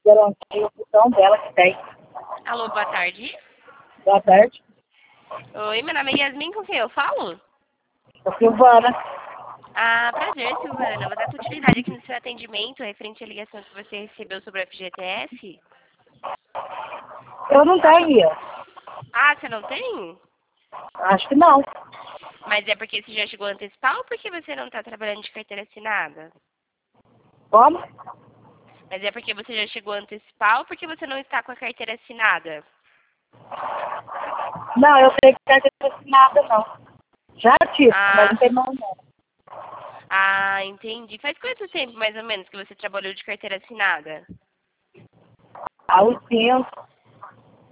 garantir a função dela que tem. Alô, boa tarde. Boa tarde. Oi, meu nome é Yasmin, com quem eu falo? A Silvana. Ah, prazer, Silvana. Vou dar continuidade aqui no seu atendimento referente à ligação que você recebeu sobre o FGTS. Eu não tenho. Ah, você não tem? Acho que não. Mas é porque você já chegou a antecipar ou porque você não está trabalhando de carteira assinada? Como? Mas é porque você já chegou a antecipar ou porque você não está com a carteira assinada? Não, eu tenho que carteira assinada, não. Já tive, mas Ah, não tem não, não. ah, entendi. Faz quanto tempo, mais ou menos, que você trabalhou de carteira assinada? Há uns tempos.